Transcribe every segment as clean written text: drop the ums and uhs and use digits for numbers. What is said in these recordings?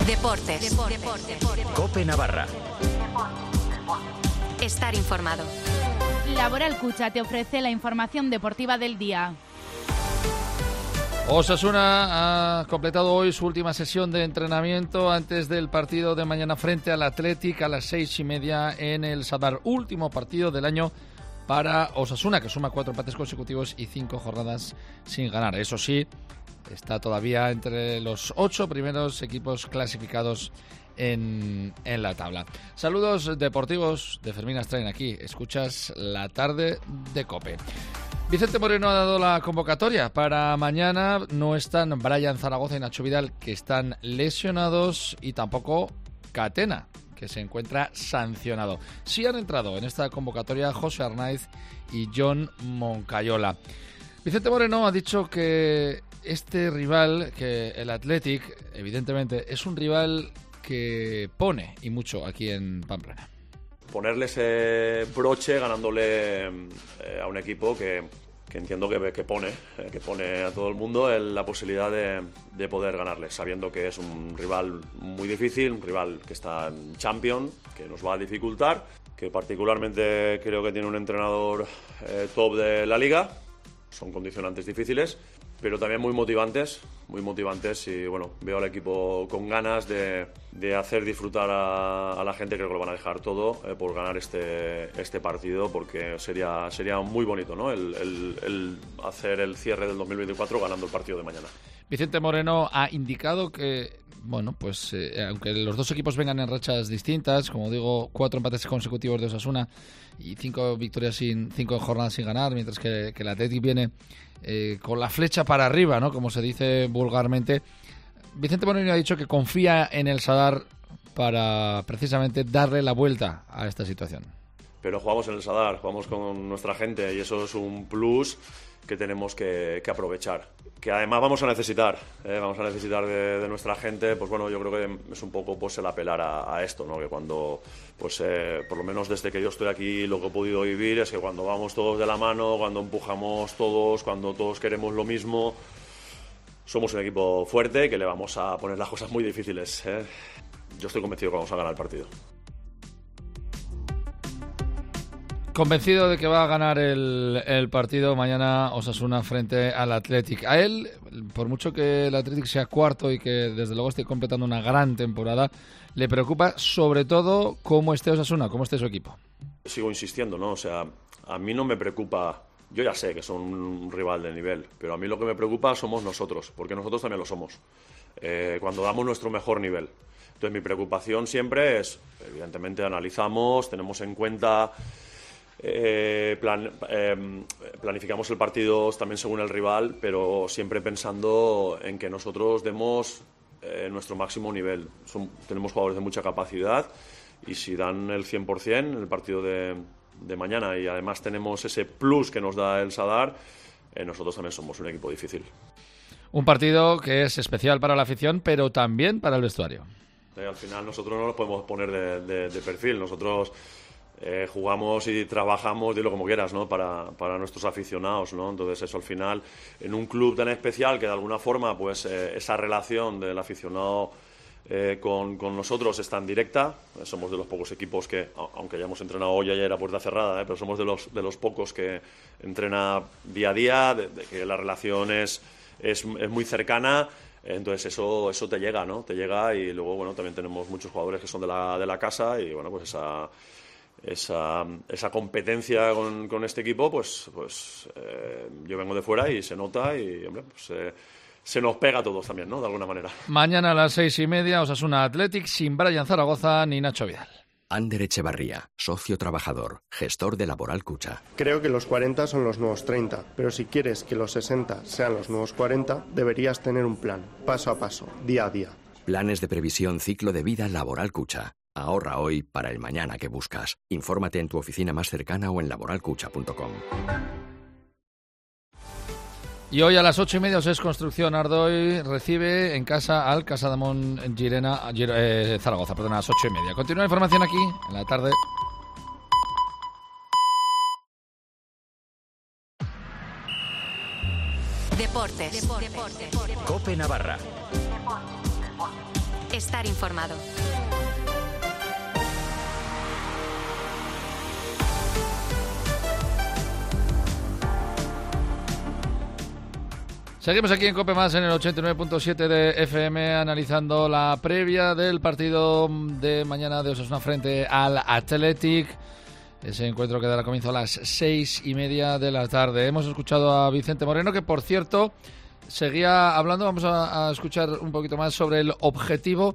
Deportes. COPE Navarra. Estar informado. Laboral Cucha te ofrece la información deportiva del día. Osasuna ha completado hoy su última sesión de entrenamiento antes del partido de mañana frente al Athletic a las 6:30 en el Sadar. Último partido del año para Osasuna, que suma 4 empates consecutivos y 5 jornadas sin ganar. Eso sí, está todavía entre los 8 primeros equipos clasificados en la tabla. Saludos deportivos de Fermín Astrain aquí. Escuchas La Tarde de COPE. Vicente Moreno ha dado la convocatoria para mañana. No están Brian Zaragoza y Nacho Vidal, que están lesionados, y tampoco Catena, que se encuentra sancionado. Sí han entrado en esta convocatoria José Arnaiz y John Moncayola. Vicente Moreno ha dicho que este rival, que el Athletic, evidentemente, es un rival que pone, y mucho, aquí en Pamplona. Ponerle ese broche ganándole a un equipo que entiendo que pone a todo el mundo la posibilidad de poder ganarle, sabiendo que es un rival muy difícil, un rival que está en Champions, que nos va a dificultar, que particularmente creo que tiene un entrenador top de la liga. Son condicionantes difíciles, pero también muy motivantes y bueno, veo al equipo con ganas de hacer disfrutar a la gente. Creo que lo van a dejar todo por ganar este partido, porque sería muy bonito, ¿no? el hacer el cierre del 2024 ganando el partido de mañana. Vicente Moreno ha indicado que, bueno, pues aunque los dos equipos vengan en rachas distintas, como digo, 4 empates consecutivos de Osasuna y 5 victorias 5 jornadas sin ganar, mientras que el Athletic viene con la flecha para arriba, ¿no?, como se dice vulgarmente. Vicente Moreno ha dicho que confía en el Sadar para precisamente darle la vuelta a esta situación. Pero jugamos en el Sadar, jugamos con nuestra gente, y eso es un plus que tenemos que aprovechar, que además vamos a necesitar de nuestra gente. Pues bueno, yo creo que es un poco pues el apelar a esto, ¿no? Que cuando, pues por lo menos desde que yo estoy aquí, lo que he podido vivir es que cuando vamos todos de la mano, cuando empujamos todos, cuando todos queremos lo mismo, somos un equipo fuerte, que le vamos a poner las cosas muy difíciles, ¿eh? Yo estoy convencido que vamos a ganar el partido. Convencido de que va a ganar el partido mañana Osasuna frente al Athletic. A él, por mucho que el Athletic sea cuarto y que desde luego esté completando una gran temporada, le preocupa sobre todo cómo esté Osasuna, cómo esté su equipo. Sigo insistiendo, ¿no? O sea, a mí no me preocupa. Yo ya sé que son un rival de nivel, pero a mí lo que me preocupa somos nosotros, porque nosotros también lo somos, cuando damos nuestro mejor nivel. Entonces mi preocupación siempre es, evidentemente analizamos, tenemos en cuenta, planificamos el partido también según el rival, pero siempre pensando en que nosotros demos nuestro máximo nivel. Tenemos jugadores de mucha capacidad, y si dan el 100% en el partido de mañana, y además tenemos ese plus que nos da el Sadar, nosotros también somos un equipo difícil. Un partido que es especial para la afición, pero también para el vestuario. Al final nosotros no nos podemos poner de perfil. Nosotros jugamos y trabajamos, dilo como quieras, ¿no?, para nuestros aficionados, ¿no? Entonces eso, al final, en un club tan especial, que de alguna forma pues esa relación del aficionado con nosotros es tan directa. Somos de los pocos equipos que, aunque ya hemos entrenado hoy ayer a puerta cerrada, pero somos de los pocos que entrena día a día, de que la relación es muy cercana. Entonces eso te llega, ¿no? Te llega, y luego, bueno, también tenemos muchos jugadores que son de la casa, y bueno, pues esa competencia con este equipo, pues yo vengo de fuera y se nota, y hombre, pues se nos pega a todos también, ¿no?, de alguna manera. Mañana a las 6:30, Osasuna Athletic, sin Brian Zaragoza ni Nacho Vidal. Ander Echevarría, socio trabajador, gestor de Laboral Cucha. Creo que los 40 son los nuevos 30, pero si quieres que los 60 sean los nuevos 40, deberías tener un plan, paso a paso, día a día. Planes de previsión ciclo de vida Laboral Cucha. Ahorra hoy para el mañana que buscas. Infórmate en tu oficina más cercana o en laboralcucha.com. Y hoy a las 8:30 OSES Construcción Ardoy recibe en casa al Casademont Zaragoza, a las 8:30. Continúa la información aquí en La Tarde. Deportes. COPE Navarra. estar informado. Seguimos aquí en COPE Más en el 89.7 de FM analizando la previa del partido de mañana de Osasuna frente al Athletic. Ese encuentro que dará comienzo a las 6:30 de la tarde. Hemos escuchado a Vicente Moreno, que por cierto seguía hablando. Vamos a escuchar un poquito más sobre el objetivo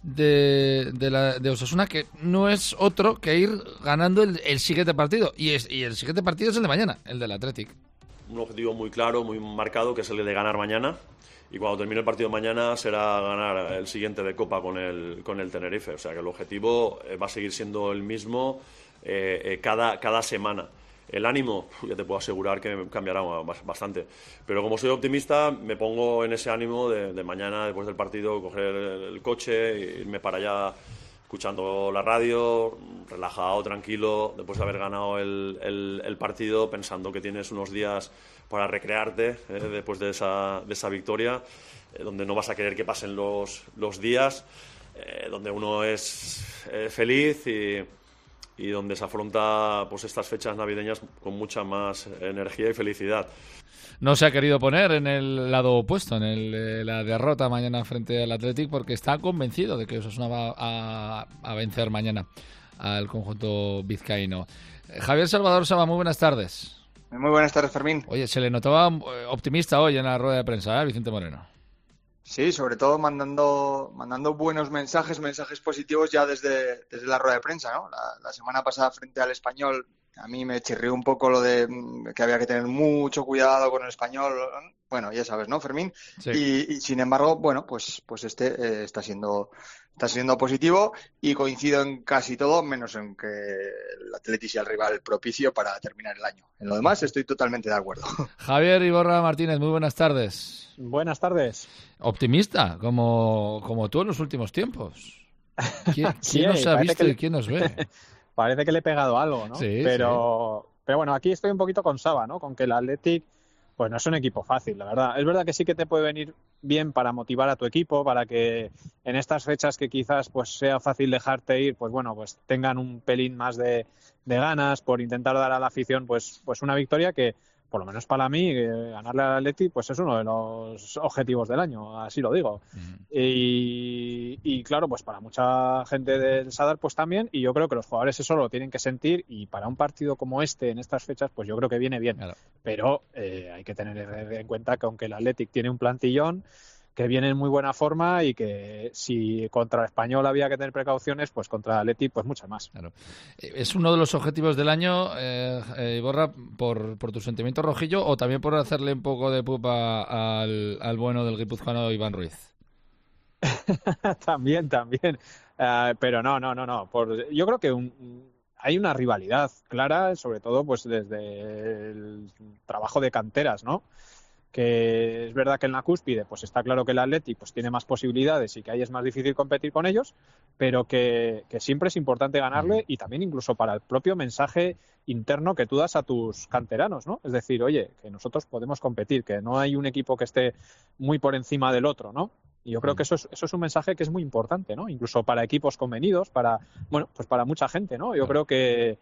de Osasuna, que no es otro que ir ganando el siguiente partido. Y el siguiente partido es el de mañana, el del Athletic. Un objetivo muy claro, muy marcado, que es el de ganar mañana. Y cuando termine el partido mañana será ganar el siguiente de Copa con el Tenerife. O sea que el objetivo va a seguir siendo el mismo cada semana. El ánimo, ya te puedo asegurar que cambiará bastante. Pero como soy optimista, me pongo en ese ánimo de mañana, después del partido, coger el coche e irme para allá escuchando la radio, relajado, tranquilo, después de haber ganado el partido, pensando que tienes unos días para recrearte después de esa victoria, donde no vas a querer que pasen los días, donde uno es feliz y donde se afronta pues estas fechas navideñas con mucha más energía y felicidad. No se ha querido poner en el lado opuesto, en la derrota mañana frente al Athletic, porque está convencido de que Osasuna va a vencer mañana al conjunto vizcaíno. Javier Salvador Saba, muy buenas tardes. Muy buenas tardes, Fermín. Oye, se le notaba optimista hoy en la rueda de prensa, Vicente Moreno. Sí, sobre todo mandando buenos mensajes positivos ya desde la rueda de prensa, ¿no? La semana pasada frente al Español a mí me chirrió un poco lo de que había que tener mucho cuidado con el Español. Bueno, ya sabes, ¿no, Fermín? Sí. Y sin embargo, bueno, pues está siendo positivo y coincido en casi todo, menos en que el Athletic sea el rival propicio para terminar el año. En lo demás estoy totalmente de acuerdo. Javier Iborra Martínez, muy buenas tardes. Buenas tardes. Optimista, como tú en los últimos tiempos. ¿Quién nos ha visto y quién nos ve? Parece que le he pegado algo, ¿no? Sí, pero bueno, aquí estoy un poquito con Saba, ¿no? Con que el Athletic pues no es un equipo fácil, la verdad. Es verdad que sí que te puede venir bien para motivar a tu equipo, para que en estas fechas que quizás pues sea fácil dejarte ir, pues bueno, pues tengan un pelín más de ganas por intentar dar a la afición pues una victoria que, por lo menos para mí, ganarle al Athletic pues es uno de los objetivos del año, así lo digo. Y claro, pues para mucha gente del Sadar pues también, y yo creo que los jugadores eso lo tienen que sentir, y para un partido como este en estas fechas pues yo creo que viene bien. Claro. Pero hay que tener en cuenta que aunque el Athletic tiene un plantillón que viene en muy buena forma, y que si contra el Español había que tener precauciones, pues contra el Athletic pues muchas más. Claro. ¿Es uno de los objetivos del año, Iborra, por tu sentimiento rojillo, o también por hacerle un poco de pupa al bueno del guipuzcoano Iván Ruiz? También. Pero no. Yo creo que hay una rivalidad clara, sobre todo pues desde el trabajo de canteras, ¿no? Que es verdad que en la cúspide pues está claro que el Athletic pues tiene más posibilidades y que ahí es más difícil competir con ellos, pero que siempre es importante ganarle, y también incluso para el propio mensaje interno que tú das a tus canteranos, ¿no? Es decir, oye, que nosotros podemos competir, que no hay un equipo que esté muy por encima del otro, ¿no? Y yo creo que eso es un mensaje que es muy importante, ¿no? Incluso para equipos convenidos, para mucha gente, ¿no? Yo creo que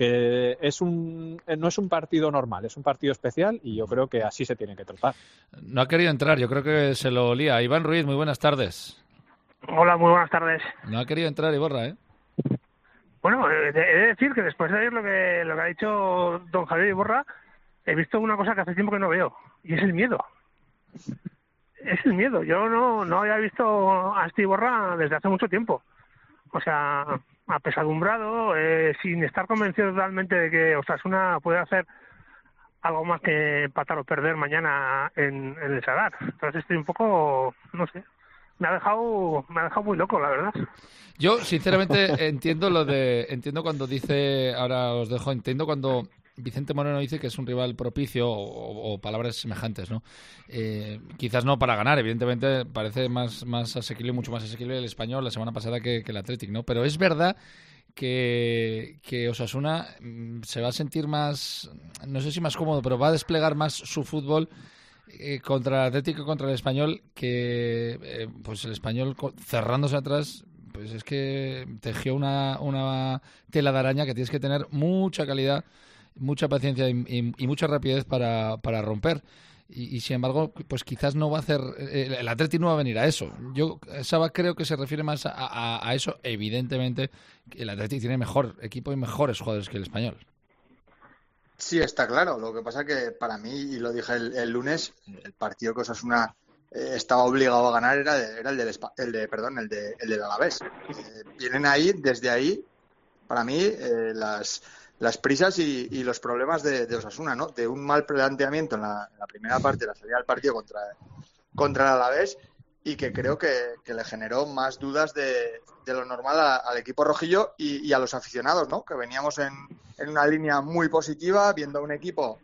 no es un partido normal, es un partido especial, y yo creo que así se tiene que tratar. No ha querido entrar, yo creo que se lo olía. Iván Ruiz, muy buenas tardes. Hola, muy buenas tardes. No ha querido entrar Iborra, ¿eh? Bueno, he de decir que después de lo que ha dicho don Javier Iborra, he visto una cosa que hace tiempo que no veo, y es el miedo. Es el miedo. Yo no había visto a este Iborra desde hace mucho tiempo. O sea, apesadumbrado, sin estar convencido totalmente de que Osasuna puede hacer algo más que empatar o perder mañana en el Sadar. Entonces estoy un poco, no sé, me ha dejado muy loco, la verdad. Yo sinceramente entiendo cuando dice, ahora os dejo, entiendo cuando Vicente Moreno dice que es un rival propicio, o palabras semejantes, ¿no? Quizás no para ganar, evidentemente parece más asequible, mucho más asequible el Español la semana pasada que el Athletic, ¿no? Pero es verdad que Osasuna se va a sentir más, no sé si más cómodo, pero va a desplegar más su fútbol contra el Atlético, contra el Español, que pues el Español cerrándose atrás, pues es que tejió una tela de araña que tienes que tener mucha calidad, mucha paciencia y mucha rapidez para romper. Y sin embargo, pues quizás no va a hacer... el Atleti no va a venir a eso. Yo, Saba, creo que se refiere más a eso. Evidentemente, el Atleti tiene mejor equipo y mejores jugadores que el Español. Sí, está claro. Lo que pasa que para mí, y lo dije el lunes, el partido que Osasuna estaba obligado a ganar era el del Alavés. Vienen ahí, desde ahí, para mí, las prisas y los problemas de Osasuna, ¿no? De un mal planteamiento en la primera parte, la salida del partido contra el Alavés, y que creo que le generó más dudas de lo normal al equipo rojillo y a los aficionados, ¿no? Que veníamos en una línea muy positiva, viendo a un equipo,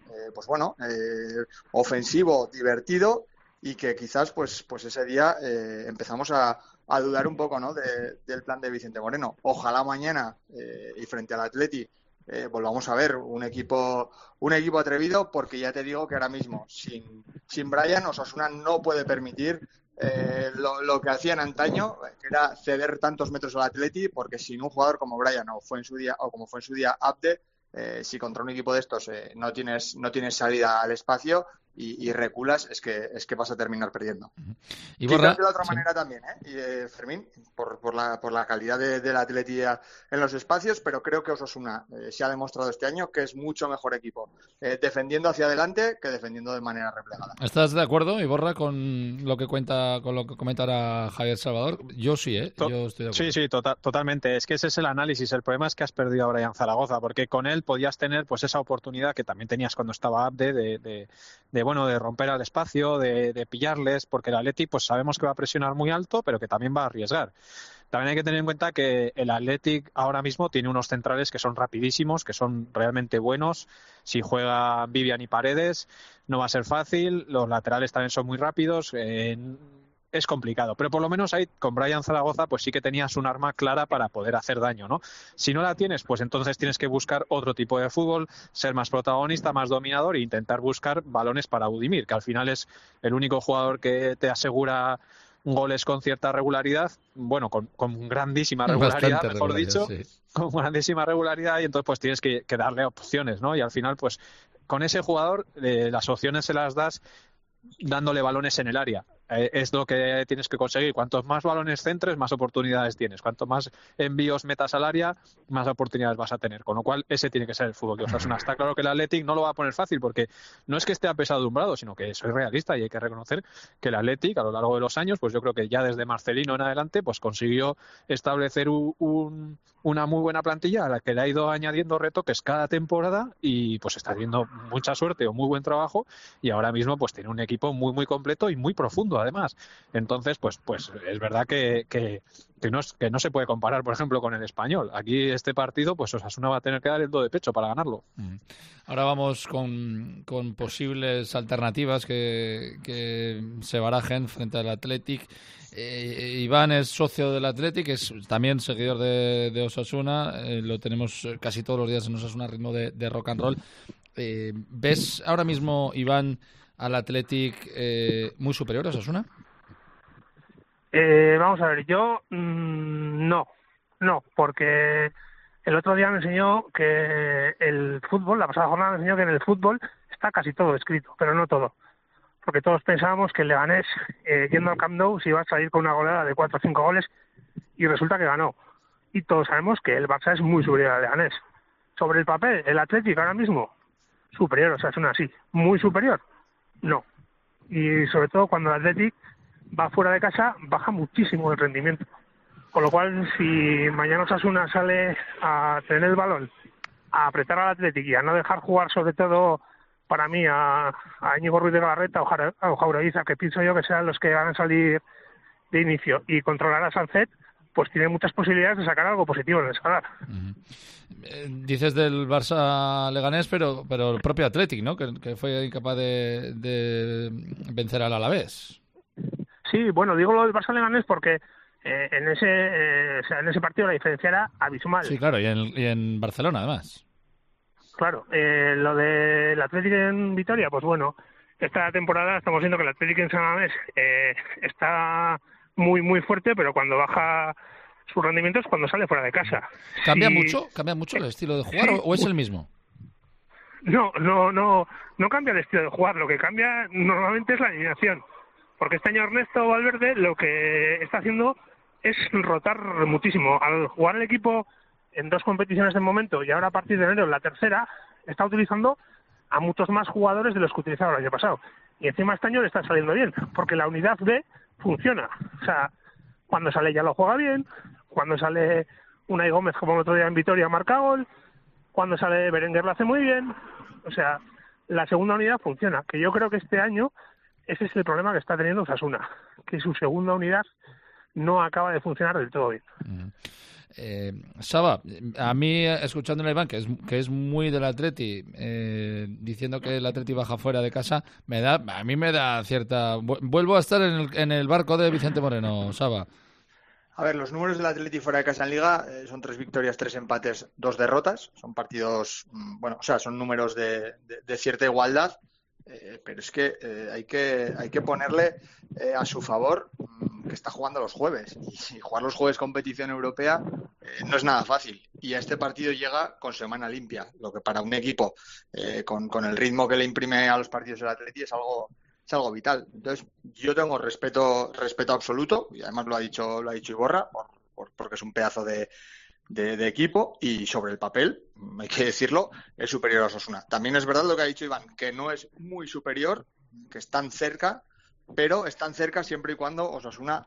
ofensivo, divertido, y que quizás, pues ese día empezamos a dudar un poco, ¿no? Del plan de Vicente Moreno. Ojalá mañana, y frente al Atleti, volvamos a ver un equipo atrevido, porque ya te digo que ahora mismo sin Brian, Osasuna no puede permitir lo que hacían antaño, que era ceder tantos metros al Atleti, porque sin un jugador como Brian como fue en su día Abde, si contra un equipo de estos no tienes salida al espacio y reculas, es que vas a terminar perdiendo. Y quizás de la otra manera también, Fermín, por la calidad del Atleti en los espacios, pero creo que Osasuna se ha demostrado este año que es mucho mejor equipo defendiendo hacia adelante que defendiendo de manera replegada. ¿Estás de acuerdo, Iborra, con lo que comenta ahora Javier Salvador? Yo sí, yo estoy de acuerdo. Sí, totalmente. Es que ese es el análisis. El problema es que has perdido a Brian Zaragoza, porque con él podías tener pues esa oportunidad que también tenías cuando estaba Abde de romper al espacio, de pillarles, porque el Atleti pues sabemos que va a presionar muy alto, pero que también va a arriesgar. También hay que tener en cuenta que el Athletic ahora mismo tiene unos centrales que son rapidísimos, que son realmente buenos. Si juega Vivian y Paredes no va a ser fácil, los laterales también son muy rápidos, es complicado, pero por lo menos ahí con Brian Zaragoza pues sí que tenías un arma clara para poder hacer daño, ¿no? Si no la tienes, pues entonces tienes que buscar otro tipo de fútbol, ser más protagonista, más dominador e intentar buscar balones para Budimir, que al final es el único jugador que te asegura goles con cierta regularidad, bueno, con grandísima regularidad, mejor dicho, sí. Con grandísima regularidad, y entonces pues tienes que darle opciones, ¿no? Y al final pues con ese jugador las opciones se las das dándole balones en el área. Es lo que tienes que conseguir. Cuantos más balones centres, más oportunidades tienes. Cuanto más envíos metas al área, más oportunidades vas a tener. Con lo cual, ese tiene que ser el fútbol de Osasuna. Está claro que el Athletic no lo va a poner fácil, porque no es que esté apesadumbrado, sino que soy realista y hay que reconocer que el Athletic, a lo largo de los años, pues yo creo que ya desde Marcelino en adelante, pues consiguió establecer una muy buena plantilla a la que le ha ido añadiendo retoques cada temporada, y pues está teniendo mucha suerte o muy buen trabajo, y ahora mismo pues tiene un equipo muy muy completo y muy profundo además. Entonces pues es verdad que no se puede comparar, por ejemplo, con el Español. Aquí este partido pues Osasuna va a tener que dar el do de pecho para ganarlo. Ahora vamos con posibles alternativas que se barajen frente al Athletic. Iván es socio del Athletic, es también seguidor de Osasuna, lo tenemos casi todos los días en Osasuna, ritmo de rock and roll. ¿Ves ahora mismo, Iván, al Athletic muy superior a Osasuna? Vamos a ver, yo no, porque el otro día me enseñó que el fútbol, la pasada jornada me enseñó que en el fútbol está casi todo escrito, pero no todo. Porque todos pensábamos que el Leganés, yendo al Camp Nou, se iba a salir con una goleada de 4 o 5 goles, y resulta que ganó. Y todos sabemos que el Barça es muy superior al Leganés. Sobre el papel, el Athletic ahora mismo, superior, o sea, es una así, muy superior, no. Y sobre todo cuando el Athletic va fuera de casa, baja muchísimo el rendimiento. Con lo cual, si mañana Osasuna sale a tener el balón, a apretar al Athletic y a no dejar jugar, sobre todo para mí, a Íñigo Ruiz de Galarreta o Jaureguiza, que pienso yo que sean los que van a salir de inicio, y controlar a Sancet, pues tiene muchas posibilidades de sacar algo positivo en el Sadar. Dices del Barça Leganés, pero el propio Athletic, ¿no? Que fue incapaz de vencer al Alavés. Sí, bueno, digo lo del Barça Leganés porque en ese partido la diferencia era abismal. Sí, claro, y en Barcelona además. Claro, lo del Athletic en Vitoria, pues bueno, esta temporada estamos viendo que el Atlético en San Mamés está muy, muy fuerte, pero cuando baja sus rendimientos cuando sale fuera de casa. ¿Cambia mucho el estilo de jugar o es el mismo? No cambia el estilo de jugar. Lo que cambia normalmente es la alineación. Porque este año Ernesto Valverde lo que está haciendo es rotar muchísimo. Al jugar el equipo en 2 competiciones de momento y ahora a partir de enero en la tercera, está utilizando a muchos más jugadores de los que utilizaba el año pasado. Y encima este año le está saliendo bien, porque la unidad B funciona. O sea, cuando sale ya lo juega bien, cuando sale Unai Gómez, como el otro día en Vitoria, marca gol, cuando sale Berenguer lo hace muy bien. O sea, la segunda unidad funciona, que yo creo que este año ese es el problema que está teniendo Osasuna, que su segunda unidad no acaba de funcionar del todo bien. Saba, a mí, escuchándole a Iván, que es muy del Atleti, diciendo que el Atleti baja fuera de casa, a mí me da cierta... Vuelvo a estar en el barco de Vicente Moreno, Saba. A ver, los números del Atleti fuera de casa en Liga son 3 victorias, 3 empates, 2 derrotas. Son partidos, son números de cierta igualdad. Pero es que hay que ponerle a su favor que está jugando los jueves. Y jugar los jueves competición europea no es nada fácil. Y a este partido llega con semana limpia, lo que para un equipo con el ritmo que le imprime a los partidos del Atleti es algo vital. Entonces, yo tengo respeto absoluto, y además lo ha dicho Iborra, porque es un pedazo de equipo, y sobre el papel, hay que decirlo, es superior a Osasuna. También es verdad lo que ha dicho Iván, que no es muy superior, que están cerca, pero están cerca siempre y cuando Osasuna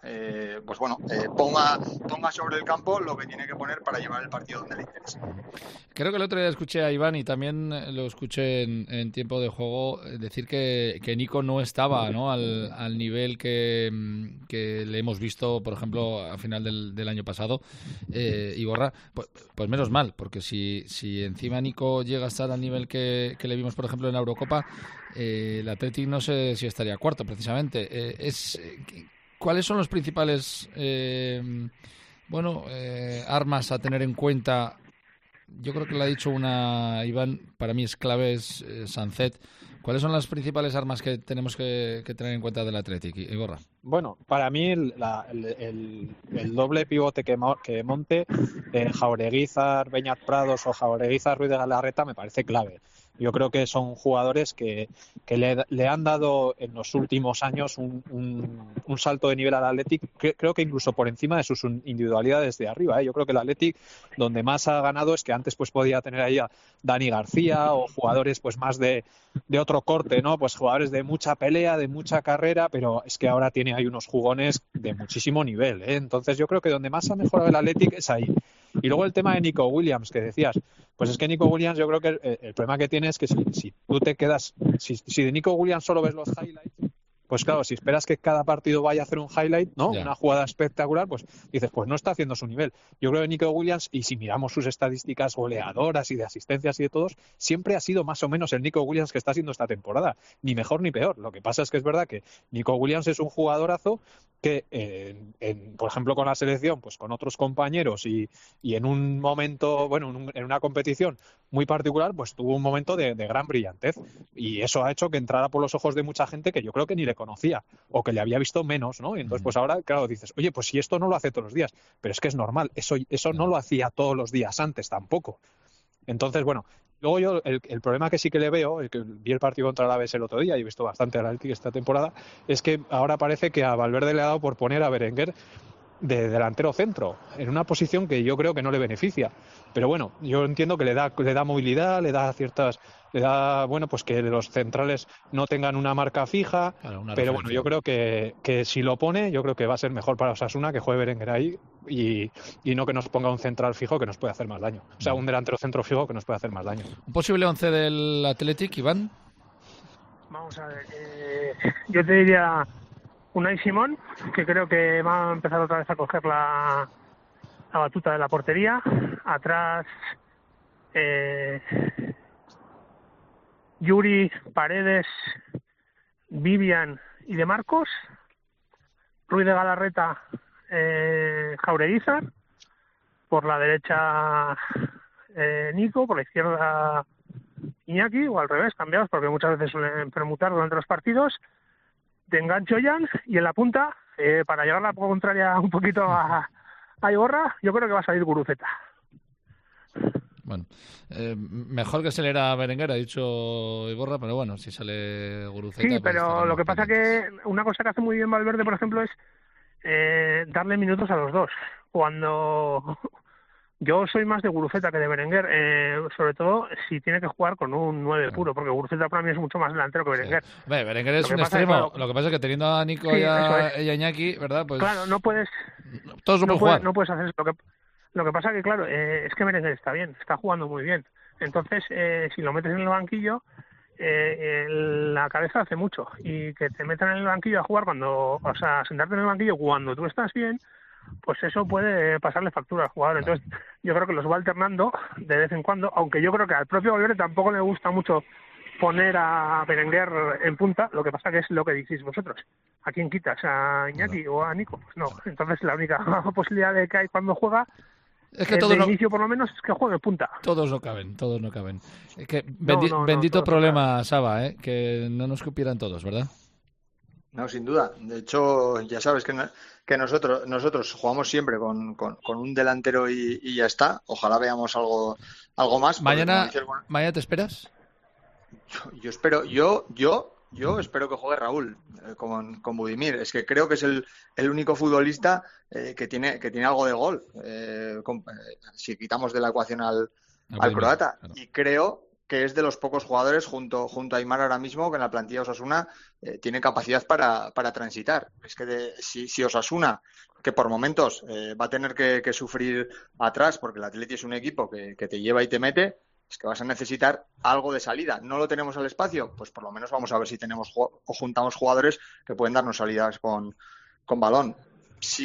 ponga sobre el campo lo que tiene que poner para llevar el partido donde le interesa. Creo que el otro día escuché a Iván, y también lo escuché en tiempo de juego, decir que Nico no estaba, ¿no?, al nivel que le hemos visto, por ejemplo, a final del año pasado. Iborra, pues menos mal, porque si encima Nico llega a estar al nivel que le vimos, por ejemplo, en la Eurocopa, el Athletic no sé si estaría cuarto, precisamente. ¿Cuáles son los principales armas a tener en cuenta? Yo creo que lo ha dicho Iván, para mí es clave, es Sancet. ¿Cuáles son las principales armas que tenemos que tener en cuenta del Athletic, Iborra? Bueno, para mí el doble pivote que monte, Jaureguizar, Beñat Prados o Jaureguizar, Ruiz de Galarreta, me parece clave. Yo creo que son jugadores que le han dado en los últimos años un salto de nivel al Athletic, creo que incluso por encima de sus individualidades de arriba. Yo creo que el Athletic donde más ha ganado es que antes pues podía tener ahí a Dani García o jugadores pues más de otro corte, ¿no? Pues jugadores de mucha pelea, de mucha carrera, pero es que ahora tiene ahí unos jugones de muchísimo nivel, ¿eh? Entonces yo creo que donde más ha mejorado el Athletic es ahí. Y luego el tema de Nico Williams, que decías, pues es que Nico Williams, yo creo que el problema que tiene es que si tú te quedas, si de Nico Williams solo ves los highlights, pues claro, si esperas que cada partido vaya a hacer un highlight, ¿no? Yeah. Una jugada espectacular, pues dices, pues no está haciendo su nivel. Yo creo que Nico Williams, y si miramos sus estadísticas goleadoras y de asistencias y de todos, siempre ha sido más o menos el Nico Williams que está haciendo esta temporada. Ni mejor ni peor. Lo que pasa es que es verdad que Nico Williams es un jugadorazo que, por ejemplo, con la selección, pues con otros compañeros y en un momento, en una competición muy particular, pues tuvo un momento de gran brillantez. Y eso ha hecho que entrara por los ojos de mucha gente que yo creo que ni le conocía o que le había visto menos, ¿no? Y entonces, pues ahora, claro, dices, oye, pues si esto no lo hace todos los días, pero es que es normal, eso no lo hacía todos los días antes tampoco. Entonces, bueno, luego yo el problema que sí que le veo, el que vi el partido contra el Alavés el otro día y he visto bastante al Athletic esta temporada, es que ahora parece que a Valverde le ha dado por poner a Berenguer de delantero centro, en una posición que yo creo que no le beneficia. Pero bueno, yo entiendo que le da movilidad, le da pues que los centrales no tengan una marca fija, claro, pero bueno, yo creo que si lo pone, yo creo que va a ser mejor para Osasuna que juegue Berenguer ahí y no que nos ponga un central fijo que nos puede hacer más daño. O sea, un delantero centro fijo que nos puede hacer más daño. ¿Un posible 11 del Athletic, Iván? Vamos a ver, yo te diría Unai Simón, que creo que va a empezar otra vez a coger la batuta de la portería. Atrás Yuri, Paredes, Vivian y De Marcos. Ruiz de Galarreta, Jaureguizar. Por la derecha Nico, por la izquierda Iñaki o al revés, cambiados, porque muchas veces suelen permutar durante los partidos. De engancho Jan y en la punta, para llevar la contraria un poquito a Iborra, yo creo que va a salir Guruceta. Bueno, mejor que se le era Berenguer, ha dicho Iborra, pero bueno, si sale Guruceta... Sí, pues pero lo que pasa que una cosa que hace muy bien Valverde, por ejemplo, es darle minutos a los dos. Cuando yo soy más de Guruceta que de Berenguer, sobre todo si tiene que jugar con un 9 puro, porque Guruceta para mí es mucho más delantero que Berenguer. Sí. Berenguer es un extremo, lo que pasa es que teniendo a Nico y a Iñaki, ¿verdad? Pues claro, no puedes... Todos no pueden jugar. No puedes hacer eso. Lo que pasa que, claro, es que Berenguer está bien, está jugando muy bien. Entonces, si lo metes en el banquillo, la cabeza hace mucho. Y que te metan en el banquillo a jugar sentarte en el banquillo cuando tú estás bien, pues eso puede pasarle factura al jugador. Entonces, yo creo que los va alternando de vez en cuando, aunque yo creo que al propio Valverde tampoco le gusta mucho poner a Berenguer en punta. Lo que pasa que es lo que decís vosotros. ¿A quién quitas? ¿A Iñaki o a Nico? Pues no. Entonces, la única posibilidad de que hay cuando juega... Es que todo inicio por lo menos es que juegue punta. Todos no caben. Es que bendito problema, Saba, que no nos cupieran todos, ¿verdad? No, sin duda. De hecho, ya sabes que nosotros jugamos siempre con un delantero y ya está. Ojalá veamos algo más. ¿Mañana te esperas? Yo espero, yo espero que juegue Raúl con Budimir. Es que creo que es el único futbolista que tiene algo de gol. Si quitamos de la ecuación al croata. Claro. Y creo que es de los pocos jugadores junto a Aimar ahora mismo que en la plantilla de Osasuna tiene capacidad para transitar. Es que si Osasuna, que por momentos va a tener que sufrir atrás, porque el Atleti es un equipo que te lleva y te mete, es que vas a necesitar algo de salida. ¿No lo tenemos al espacio? Pues por lo menos vamos a ver si tenemos o juntamos jugadores que pueden darnos salidas con balón. Si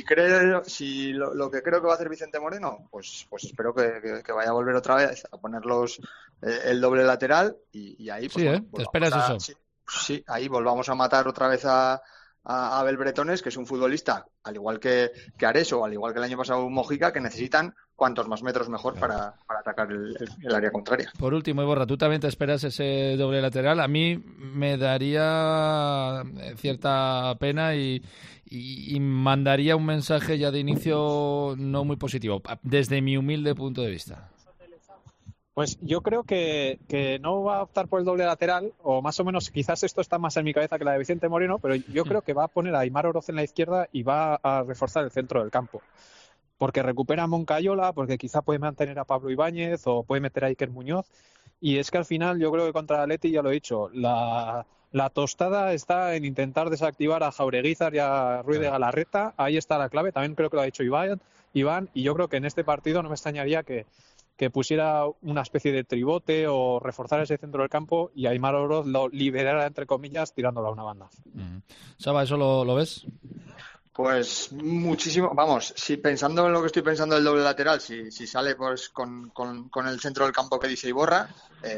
lo que creo que va a hacer Vicente Moreno, pues espero que vaya a volver otra vez a ponerlos el doble lateral y ahí... Pues, sí, ¿te esperas eso? Sí, ahí volvamos a matar otra vez a Abel Bretones, que es un futbolista, al igual que Areso, al igual que el año pasado Mojica, que necesitan cuantos más metros mejor para atacar el área contraria. Por último, Iborra, ¿tú también te esperas ese doble lateral? A mí me daría cierta pena y mandaría un mensaje ya de inicio no muy positivo, desde mi humilde punto de vista. Pues yo creo que no va a optar por el doble lateral, o más o menos, quizás esto está más en mi cabeza que la de Vicente Moreno, pero yo creo que va a poner a Aimar Oroz en la izquierda y va a reforzar el centro del campo. Porque recupera a Moncayola, porque quizá puede mantener a Pablo Ibáñez o puede meter a Iker Muñoz. Y es que al final yo creo que contra el Atleti, ya lo he dicho, la tostada está en intentar desactivar a Jaureguizar y a Ruiz de Galarreta. Ahí está la clave. También creo que lo ha dicho Iván, y yo creo que en este partido no me extrañaría que pusiera una especie de tribote o reforzar ese centro del campo y Aimar Oroz lo liberara, entre comillas, tirándolo a una banda. Saba, ¿eso lo ves? Pues muchísimo. Vamos, si pensando en lo que estoy pensando del doble lateral, si sale pues con el centro del campo que dice Iborra,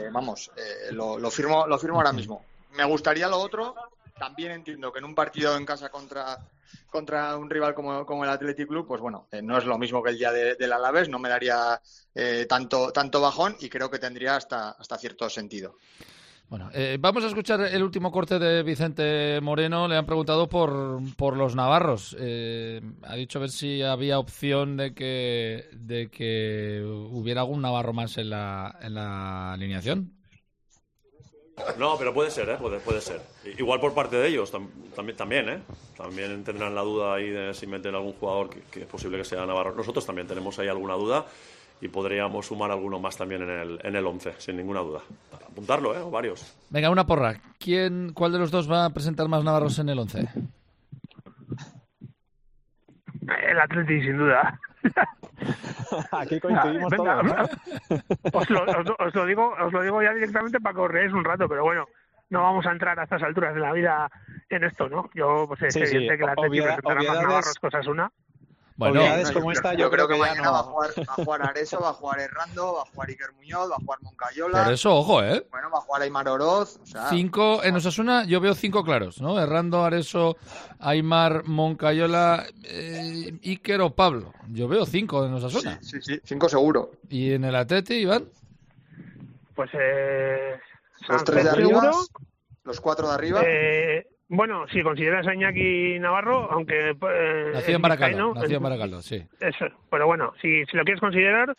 lo firmo ahora mismo. Me gustaría lo otro. También entiendo que en un partido en casa contra un rival como el Athletic Club, pues bueno, no es lo mismo que el día del Alavés, no me daría tanto bajón y creo que tendría hasta cierto sentido. Bueno, vamos a escuchar el último corte de Vicente Moreno. Le han preguntado por los navarros. Ha dicho a ver si había opción de que hubiera algún navarro más en la alineación. No, pero puede ser, puede ser. Igual por parte de ellos también, También tendrán la duda ahí de si meten algún jugador que es posible que sea navarro. Nosotros también tenemos ahí alguna duda y podríamos sumar alguno más también en el 11, sin ninguna duda. Apuntarlo, o varios. Venga, una porra. ¿Cuál de los dos va a presentar más navarros en el 11? El Atleti, sin duda. Aquí coincidimos todos, ¿no? Os lo digo ya directamente para que os reáis un rato, pero bueno, no vamos a entrar a estas alturas de la vida en esto, ¿no? Yo pues es evidente que el Atleti presentará más navarros que Osasuna. Bueno, como esta, yo creo que mañana no. va a jugar Areso, va a jugar Errando, va a jugar Iker Muñoz, va a jugar Moncayola. Por eso, ojo, Bueno, va a jugar Aimar Oroz. 5 en Osasuna, yo veo 5 claros, ¿no? Errando, Areso, Aimar, Moncayola, Iker o Pablo. Yo veo 5 en Osasuna. Sí, 5 seguro. ¿Y en el Atleti, Iván? Pues ¿Los 3 de arriba? ¿Los 4 de arriba? Bueno, si consideras a Iñaki Navarro, aunque... nació en Baracaldo, sí. Eso, pero bueno, si lo quieres considerar,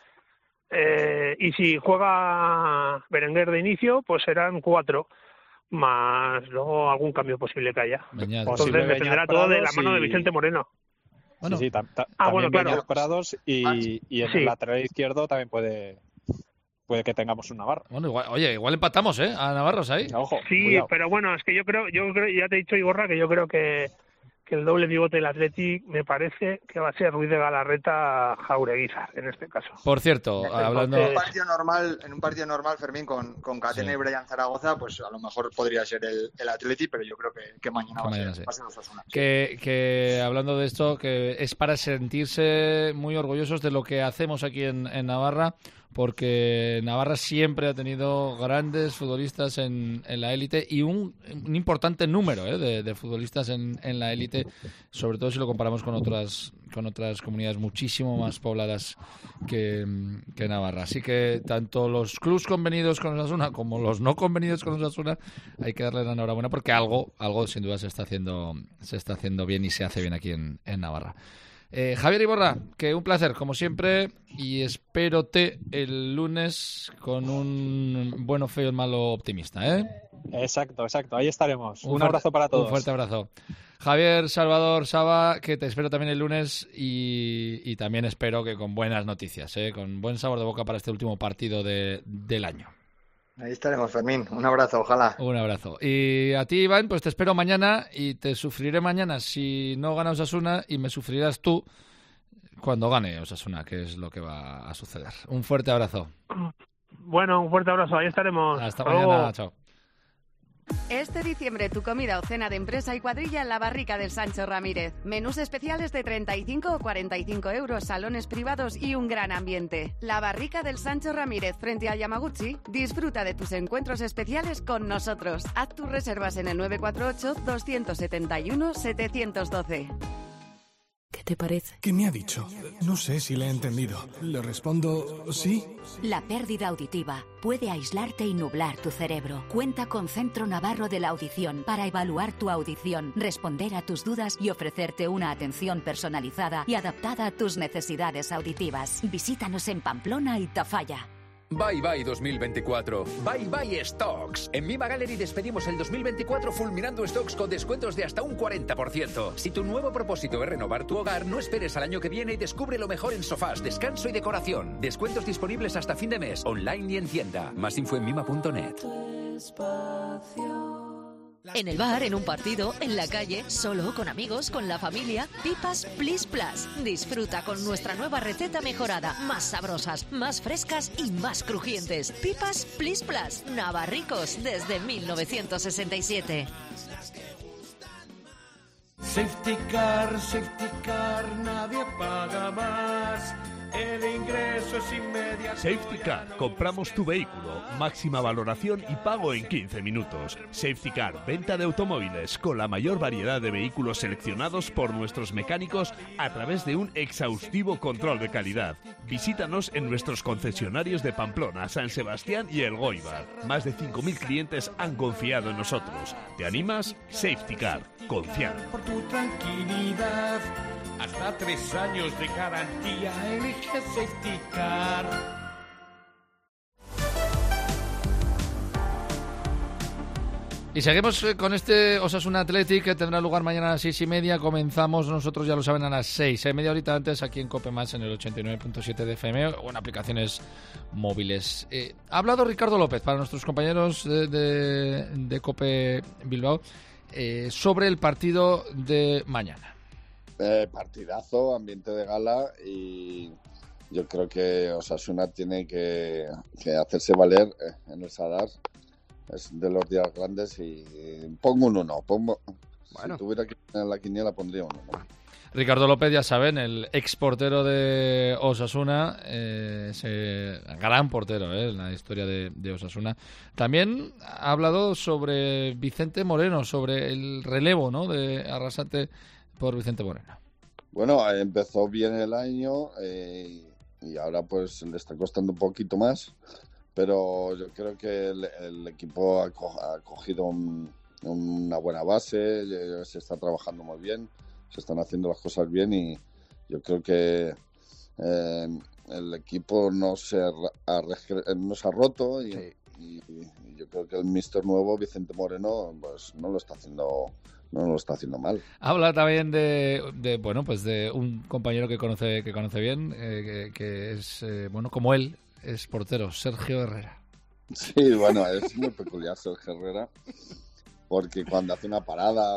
y si juega Berenguer de inicio, pues serán 4, más luego algún cambio posible que haya. Entonces dependerá todo de la mano de Vicente Moreno. Bueno, sí, también claro. Prados y en el lateral izquierdo también puede que tengamos un Navarro. Bueno, igual empatamos, a Navarros ahí. Ojo, sí, cuidado. Pero bueno, es que yo creo, ya te he dicho, Igorra, que yo creo que el doble pivote del Athletic me parece que va a ser Ruiz de Galarreta Jaureguizar en este caso. Por cierto, hablando... En un partido normal, Fermín, con Catena y Brian Zaragoza, pues a lo mejor podría ser el Athletic, pero yo creo que mañana va a ser Osasuna. Que hablando de esto, que es para sentirse muy orgullosos de lo que hacemos aquí en Navarra, porque Navarra siempre ha tenido grandes futbolistas en la élite y un importante número de futbolistas en la élite, sobre todo si lo comparamos con otras comunidades muchísimo más pobladas que Navarra. Así que tanto los clubs convenidos con Osasuna como los no convenidos con Osasuna hay que darle la enhorabuena, porque algo sin duda se está haciendo bien y se hace bien aquí en Navarra. Javier Iborra, que un placer, como siempre, y espérote el lunes con un bueno, feo y malo optimista, ¿eh? Exacto, ahí estaremos. Un abrazo para todos. Un fuerte abrazo. Javier Salvador Saba, que te espero también el lunes y también espero que con buenas noticias, con buen sabor de boca para este último partido del año. Ahí estaremos, Fermín. Un abrazo, ojalá. Un abrazo. Y a ti, Iván, pues te espero mañana y te sufriré mañana si no gana Osasuna y me sufrirás tú cuando gane Osasuna, que es lo que va a suceder. Un fuerte abrazo. Bueno, un fuerte abrazo. Ahí estaremos. Hasta mañana. Chao. Este diciembre tu comida o cena de empresa y cuadrilla en la Barrica del Sancho Ramírez. Menús especiales de 35 o 45 euros, salones privados y un gran ambiente. La Barrica del Sancho Ramírez frente a Yamaguchi. Disfruta de tus encuentros especiales con nosotros. Haz tus reservas en el 948-271-712. ¿Qué te parece? ¿Qué me ha dicho? No sé si le he entendido. Le respondo sí. La pérdida auditiva puede aislarte y nublar tu cerebro. Cuenta con Centro Navarro de la Audición para evaluar tu audición, responder a tus dudas y ofrecerte una atención personalizada y adaptada a tus necesidades auditivas. Visítanos en Pamplona y Tafalla. Bye bye 2024. Bye bye stocks. En Mima Gallery despedimos el 2024 fulminando stocks con descuentos de hasta un 40%. Si tu nuevo propósito es renovar tu hogar, no esperes al año que viene y descubre lo mejor en sofás, descanso y decoración. Descuentos disponibles hasta fin de mes, online y en tienda. Más info en mima.net. En el bar, en un partido, en la calle, solo, con amigos, con la familia. Pipas Plis Plus. Disfruta con nuestra nueva receta mejorada. Más sabrosas, más frescas y más crujientes. Pipas Plis Plus. Navarricos desde 1967. Safety car, nadie paga más. El ingreso es inmediato. Safety Car, compramos tu vehículo, máxima valoración y pago en 15 minutos. Safety Car, venta de automóviles con la mayor variedad de vehículos seleccionados por nuestros mecánicos a través de un exhaustivo control de calidad. Visítanos en nuestros concesionarios de Pamplona, San Sebastián y Elgoibar. Más de 5.000 clientes han confiado en nosotros. ¿Te animas? Safety Car, confianza. Por tu tranquilidad, hasta 3 años de garantía, elige Safety Car. Y seguimos con este Osasuna Athletic que tendrá lugar mañana a las 6:30. Comenzamos nosotros, ya lo saben, a las 6, media horita antes aquí en Cope Más en el 89.7 de FM o en aplicaciones móviles. Ha hablado Ricardo López para nuestros compañeros de Cope Bilbao sobre el partido de mañana. Partidazo, ambiente de gala y yo creo que Osasuna tiene que hacerse valer en el Sadar. Es de los días grandes y pongo un 1. Bueno. Si tuviera que poner la quiniela pondría un 1. Ricardo López, ya saben, el ex portero de Osasuna, ese gran portero en la historia de Osasuna. También ha hablado sobre Vicente Moreno, sobre el relevo, ¿no?, de Arrasate por Vicente Moreno. Bueno, empezó bien el año y ahora pues le está costando un poquito más, pero yo creo que el equipo ha cogido una buena base, se está trabajando muy bien, se están haciendo las cosas bien y yo creo que el equipo no se ha roto y yo creo que el míster nuevo, Vicente Moreno, pues no lo está haciendo mal. Habla también de bueno, pues de un compañero que conoce bien, que es bueno, como él, es portero, Sergio Herrera. Sí, bueno, es muy peculiar Sergio Herrera, porque cuando hace una parada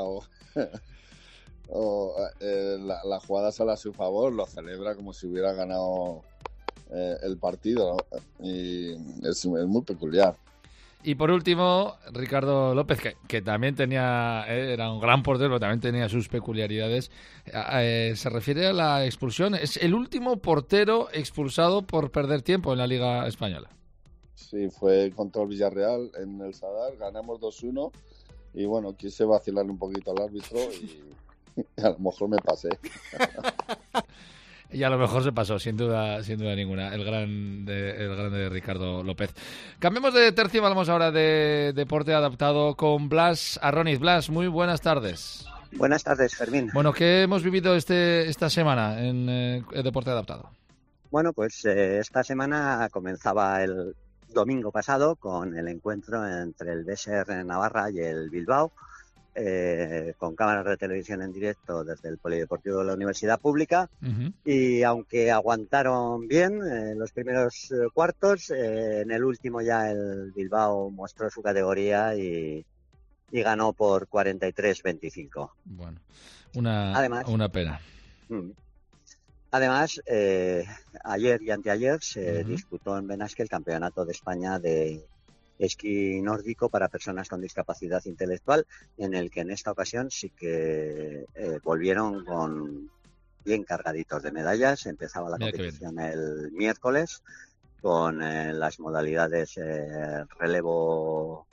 o la jugada sale a su favor, lo celebra como si hubiera ganado el partido, ¿no? Y es muy peculiar. Y por último, Ricardo López, que también era un gran portero, pero también tenía sus peculiaridades. Se refiere a la expulsión. Es el último portero expulsado por perder tiempo en la Liga Española. Sí, fue contra el Villarreal en el Sadar, ganamos 2-1 y bueno, quise vacilarle un poquito al árbitro y a lo mejor me pasé. Y a lo mejor se pasó, sin duda ninguna, el grande Ricardo López. Cambiemos de tercio, vamos ahora de deporte adaptado con Blas Arroniz. Blas, muy buenas tardes. Buenas tardes, Fermín. Bueno, ¿qué hemos vivido esta semana en el deporte adaptado? Bueno, pues esta semana comenzaba el domingo pasado con el encuentro entre el BSR Navarra y el Bilbao, con cámaras de televisión en directo desde el Polideportivo de la Universidad Pública. Uh-huh. Y aunque aguantaron bien los primeros cuartos, en el último ya el Bilbao mostró su categoría y ganó por 43-25. Bueno, una pena. Además, ayer y anteayer se disputó en Benasque el Campeonato de España de esquí nórdico para personas con discapacidad intelectual, en el que en esta ocasión sí que volvieron con bien cargaditos de medallas. Empezaba la competición el miércoles con las modalidades relevo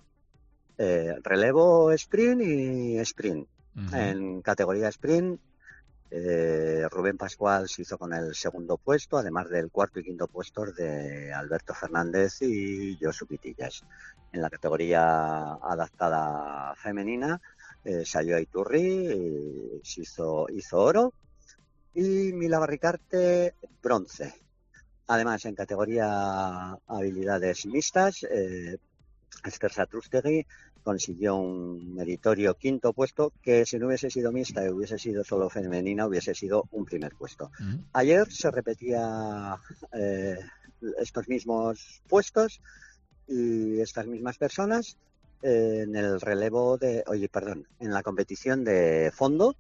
sprint y sprint. Uh-huh. En categoría sprint, Rubén Pascual se hizo con el segundo puesto, además del cuarto y quinto puesto de Alberto Fernández y Josu Pitillas. En la categoría adaptada femenina, Sayoa Iturri hizo oro y Mila Barricarte bronce. Además, en categoría habilidades mixtas, Esther Satrústegui consiguió un meritorio quinto puesto, que si no hubiese sido mixta y hubiese sido solo femenina, hubiese sido un primer puesto. Ayer se repetía estos mismos puestos y estas mismas personas en el en la competición de fondo.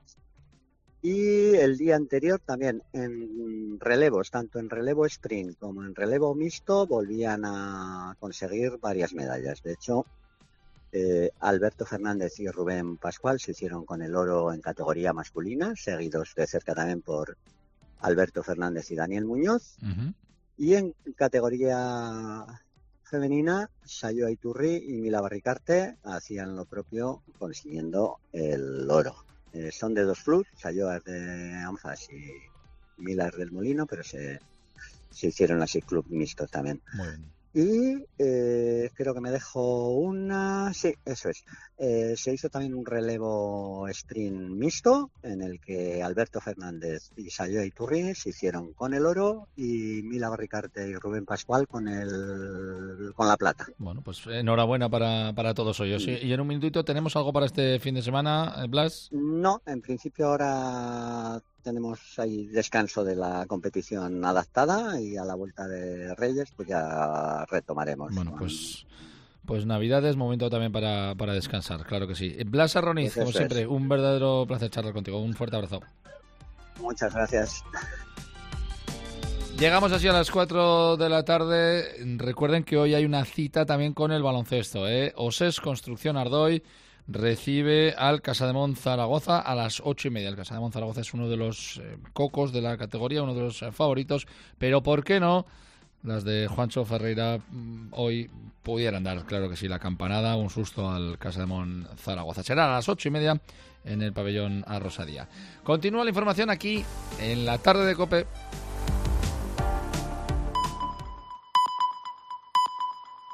Y el día anterior también en relevos, tanto en relevo sprint como en relevo mixto, volvían a conseguir varias medallas. De hecho, Alberto Fernández y Rubén Pascual se hicieron con el oro en categoría masculina, seguidos de cerca también por Alberto Fernández y Daniel Muñoz. Uh-huh. Y en categoría femenina, Sayoa Iturri y Mila Barricarte hacían lo propio, consiguiendo el oro. Son de dos flux, Sayoa es de Anfas y Mila es del Molino, pero se hicieron así club mixto también. Muy bien. Y creo que me dejo una... Sí, eso es. Se hizo también un relevo sprint mixto en el que Alberto Fernández y Sayoa Iturri se hicieron con el oro y Mila Barricarte y Rubén Pascual con la plata. Bueno, pues enhorabuena para todos ellos. Sí. Y en un minutito, ¿tenemos algo para este fin de semana, Blas? No, en principio ahora tenemos ahí descanso de la competición adaptada y a la vuelta de Reyes pues ya retomaremos. Bueno, pues Navidades, momento también para descansar, claro que sí. Blas Arroniz, pues como siempre, un verdadero placer charlar contigo. Un fuerte abrazo. Muchas gracias. Llegamos así a las 4 de la tarde. Recuerden que hoy hay una cita también con el baloncesto. Osés Construcción Ardoy recibe al Casademont Zaragoza a las 8:30. El Casademont Zaragoza es uno de los cocos de la categoría, uno de los favoritos, pero ¿por qué no? Las de Juancho Ferreira hoy pudieran dar, claro que sí, la campanada, un susto al Casademont Zaragoza. Será a las 8:30 en el pabellón Arrosadía. Continúa la información aquí en la tarde de COPE.